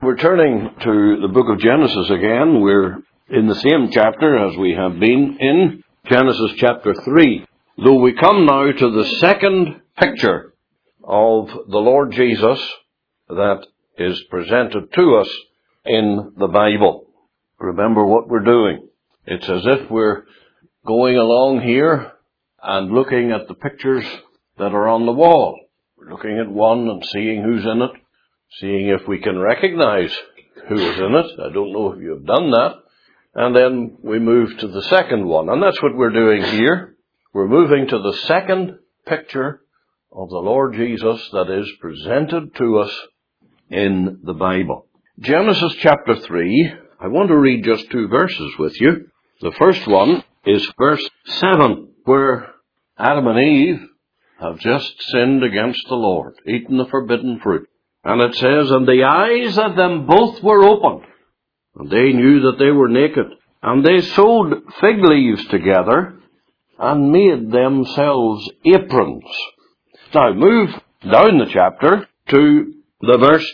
We're turning to the book of Genesis again. We're in the same chapter as we have been in, Genesis chapter 3. Though we come now to the second picture of the Lord Jesus that is presented to us in the Bible. Remember what we're doing. It's as if we're going along here and looking at the pictures that are on the wall. We're looking at one and seeing who's in it, seeing if we can recognize who is in it. I don't know if you have done that. And then we move to the second one. And that's what we're doing here. We're moving to the second picture of the Lord Jesus that is presented to us in the Bible. Genesis chapter 3, I want to read just 2 verses with you. The first one is verse 7, where Adam and Eve have just sinned against the Lord, eaten the forbidden fruit. And it says, "And the eyes of them both were opened, and they knew that they were naked. And they sewed fig leaves together and made themselves aprons." Now move down the chapter to the verse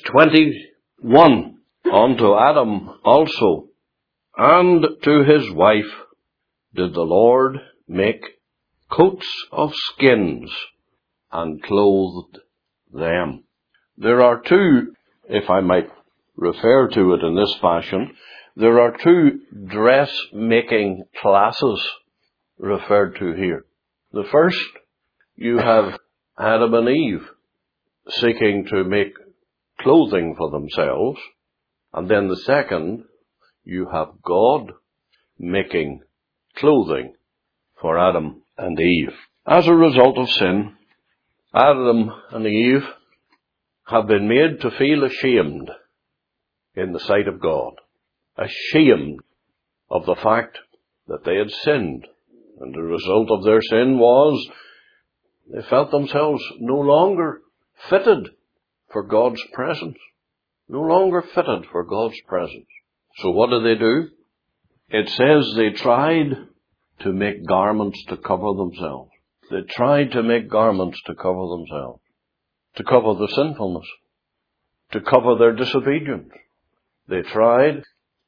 21. "Unto Adam also, and to his wife, did the Lord make coats of skins, and clothed them." There are 2, if I might refer to it in this fashion, there are 2 dress-making classes referred to here. The first, you have Adam and Eve seeking to make clothing for themselves. And then the second, you have God making clothing for Adam and Eve. As a result of sin, Adam and Eve have been made to feel ashamed in the sight of God. Ashamed of the fact that they had sinned. And the result of their sin was they felt themselves no longer fitted for God's presence. No longer fitted for God's presence. So what do? It says they tried to make garments to cover themselves. They tried to make garments to cover themselves. To cover the sinfulness. To cover their disobedience. They tried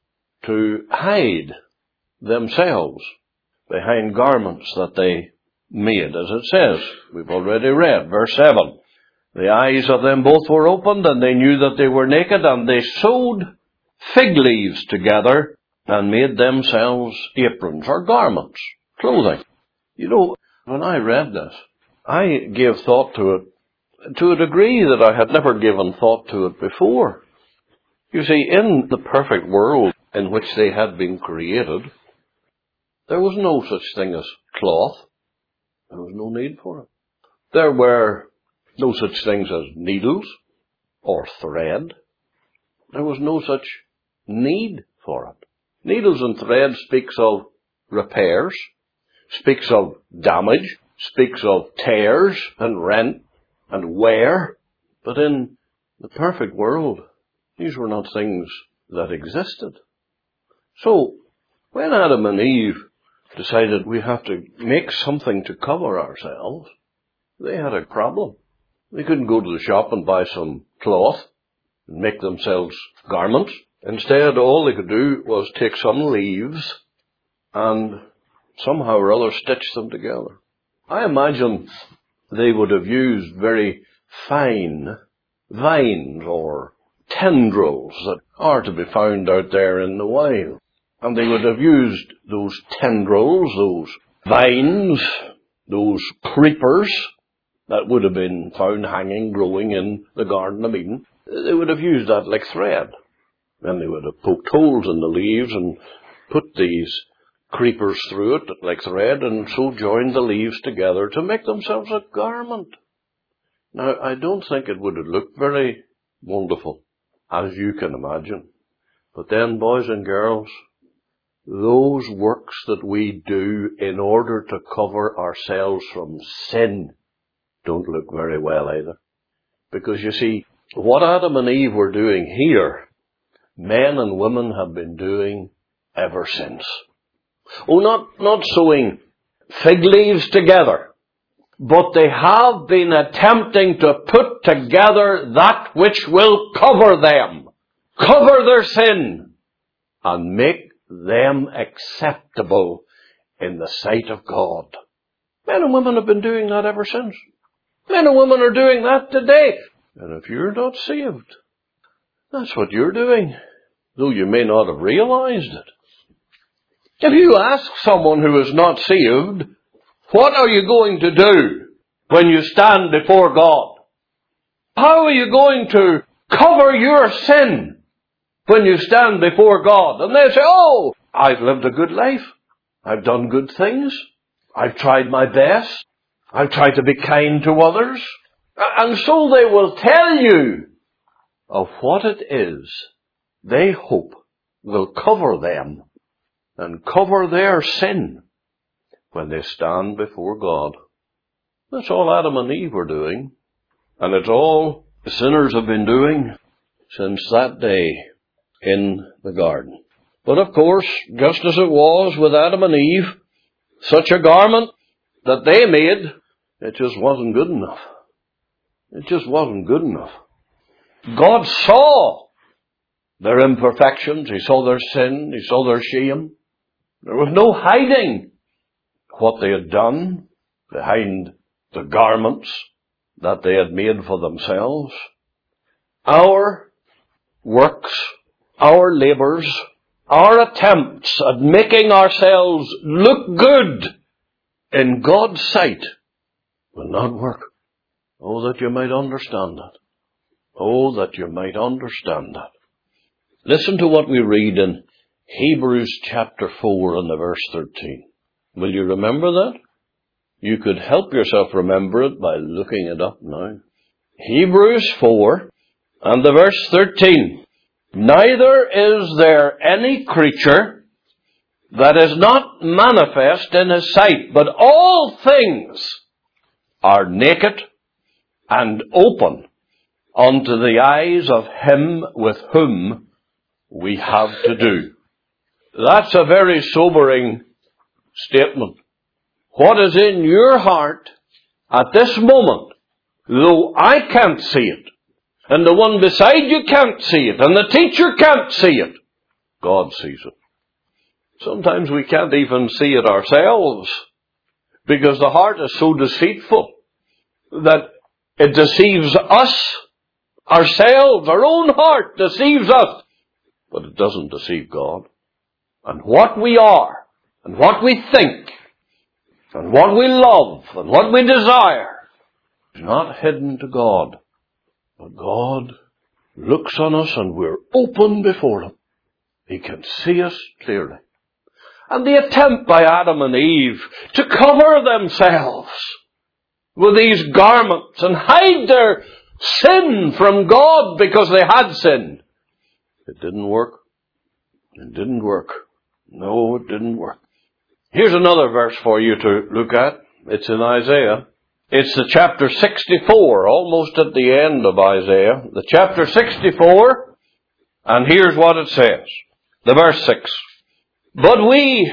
to hide themselves behind garments that they made, as it says. We've already read, verse 7. "The eyes of them both were opened, and they knew that they were naked, and they sewed fig leaves together, and made themselves aprons," or garments, clothing. You know, when I read this, I gave thought to it to a degree that I had never given thought to it before. You see, in the perfect world in which they had been created, there was no such thing as cloth. There was no need for it. There were no such things as needles or thread. There was no such need for it. Needles and thread speaks of repairs, speaks of damage, speaks of tears and rent and wear. But in the perfect world, these were not things that existed. So, when Adam and Eve decided we have to make something to cover ourselves, they had a problem. They couldn't go to the shop and buy some cloth and make themselves garments. Instead, all they could do was take some leaves and somehow or other stitch them together. I imagine they would have used very fine vines or tendrils that are to be found out there in the wild. And they would have used those tendrils, those vines, those creepers that would have been found hanging, growing in the Garden of Eden. They would have used that like thread. Then they would have poked holes in the leaves and put these creepers through it like thread, and so joined the leaves together to make themselves a garment. Now, I don't think it would have looked very wonderful, as you can imagine. But then, boys and girls, those works that we do in order to cover ourselves from sin don't look very well either. Because you see, what Adam and Eve were doing here, men and women have been doing ever since. Oh, not sewing fig leaves together, but they have been attempting to put together that which will cover them cover their sin, and make them acceptable in the sight of God. Men and women have been doing that ever since. Men and women are doing that today. And if you're not saved, that's what you're doing, though you may not have realized it. If you ask someone who is not saved, what are you going to do when you stand before God? How are you going to cover your sin when you stand before God? And they say, oh, I've lived a good life. I've done good things. I've tried my best. I've tried to be kind to others. And so they will tell you of what it is they hope will cover them and cover their sin when they stand before God. That's all Adam and Eve were doing. And it's all the sinners have been doing since that day in the garden. But of course, just as it was with Adam and Eve, such a garment that they made, it just wasn't good enough. It just wasn't good enough. God saw their imperfections. He saw their sin. He saw their shame. There was no hiding what they had done behind the garments that they had made for themselves. Our works, our labours, our attempts at making ourselves look good in God's sight will not work. Oh, that you might understand that. Oh, that you might understand that. Listen to what we read in Hebrews chapter 4 and the verse 13. Will you remember that? You could help yourself remember it by looking it up now. Hebrews 4 and the verse 13. Neither is there any creature that is not manifest in his sight, but all things are naked and open unto the eyes of him with whom we have to do. That's a very sobering statement. What is in your heart at this moment, though I can't see it, and the one beside you can't see it, and the teacher can't see it, God sees it. Sometimes we can't even see it ourselves, because the heart is so deceitful that it deceives us, ourselves, our own heart deceives us, but it doesn't deceive God. And what we are, and what we think, and what we love, and what we desire, is not hidden to God. But God looks on us and we're open before Him. He can see us clearly. And the attempt by Adam and Eve to cover themselves with these garments and hide their sin from God because they had sinned, it didn't work. It didn't work. No, it didn't work. Here's another verse for you to look at. It's in Isaiah. It's the chapter 64, almost at the end of Isaiah. The chapter 64, and here's what it says. The verse 6. But we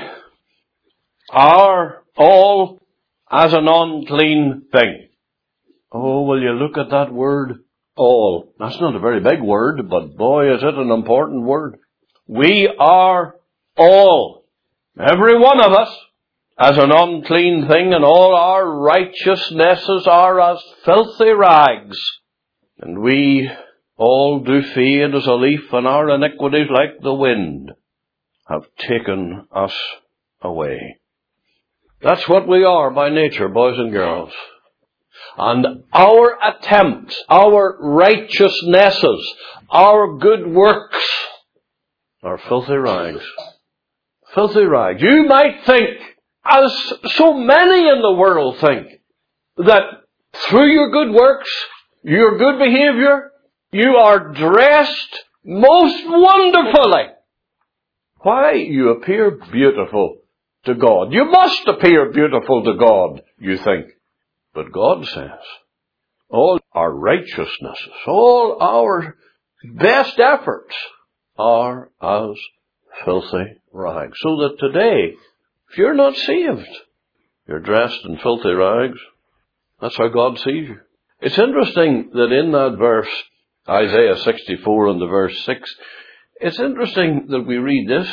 are all as an unclean thing. Oh, will you look at that word, all. That's not a very big word, but boy, is it an important word. We are all, every one of us, as an unclean thing, and all our righteousnesses are as filthy rags. And we all do fade as a leaf, and our iniquities, like the wind, have taken us away. That's what we are by nature, boys and girls. And our attempts, our righteousnesses, our good works are filthy rags. Filthy rags. You might think, as so many in the world think, that through your good works, your good behavior, you are dressed most wonderfully. Why? You appear beautiful to God. You must appear beautiful to God, you think. But God says, all our righteousnesses, all our best efforts are as filthy rags. So that today, if you're not saved, you're dressed in filthy rags. That's how God sees you. It's interesting that in that verse, Isaiah 64 and the verse 6. It's interesting that we read this.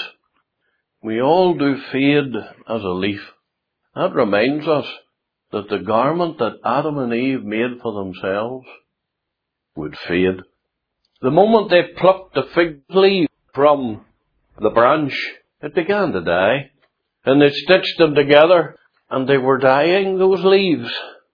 We all do fade as a leaf. That reminds us that the garment that Adam and Eve made for themselves would fade. The moment they plucked the fig leaf from the branch, it began to die. And they stitched them together, and they were dying, those leaves.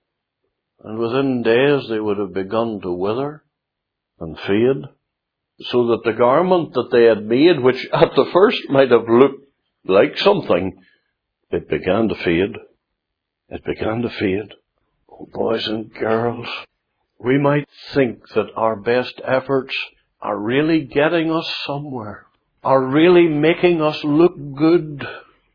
And within days they would have begun to wither and fade, so that the garment that they had made, which at the first might have looked like something, it began to fade. It began to fade. Oh, boys and girls, we might think that our best efforts are really getting us somewhere, are really making us look good,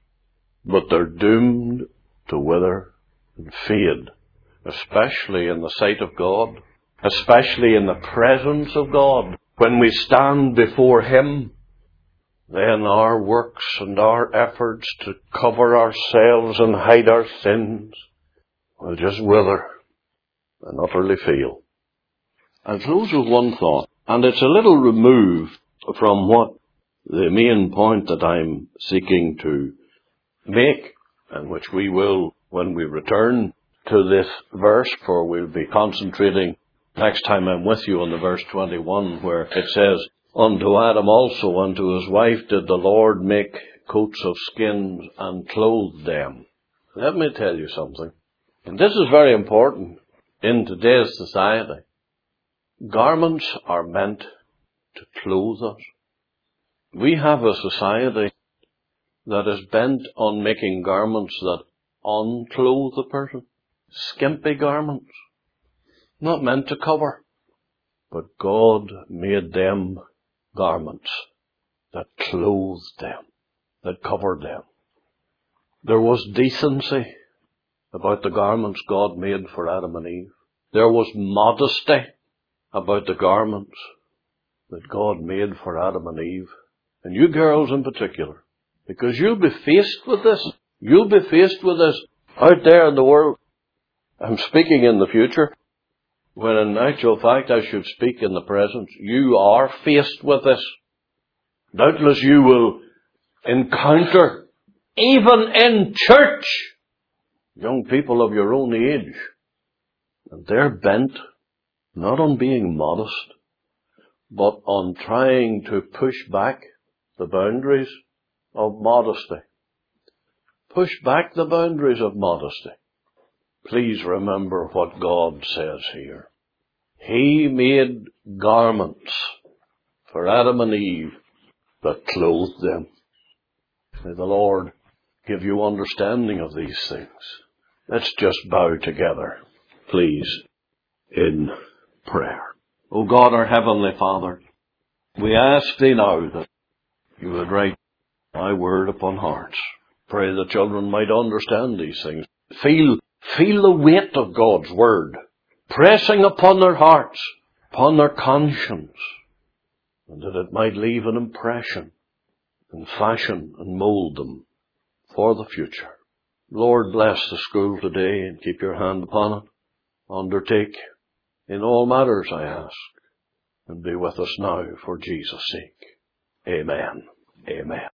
but they're doomed to wither and fade, especially in the sight of God, especially in the presence of God. When we stand before Him, then our works and our efforts to cover ourselves and hide our sins will just wither and utterly fail. I'll close with one thought, and it's a little removed from what the main point that I'm seeking to make, and which we will when we return to this verse, for we'll be concentrating next time I'm with you on the verse 21, where it says, "Unto Adam also, unto his wife did the Lord make coats of skins and clothe them." Let me tell you something, and this is very important in today's society. Garments are meant to clothe us. We have a society that is bent on making garments that unclothe the person. Skimpy garments, not meant to cover. But God made them garments that clothed them, that covered them. There was decency about the garments God made for Adam and Eve. There was modesty about the garments that God made for Adam and Eve. And you girls in particular, because you'll be faced with this. You'll be faced with this out there in the world. I'm speaking in the future, when in actual fact I should speak in the present. You are faced with this. Doubtless you will encounter, even in church, young people of your own age. And they're bent not on being modest, but on trying to push back the boundaries of modesty. Push back the boundaries of modesty. Please remember what God says here. He made garments for Adam and Eve that clothed them. May the Lord give you understanding of these things. Let's just bow together, please, in prayer. O God, our Heavenly Father, we ask Thee now that You would write Thy word upon hearts. Pray the children might understand these things. Feel the weight of God's word pressing upon their hearts, upon their conscience, and that it might leave an impression and fashion and mold them for the future. Lord, bless the school today and keep Your hand upon it. Undertake in all matters, I ask, and be with us now for Jesus' sake. Amen. Amen.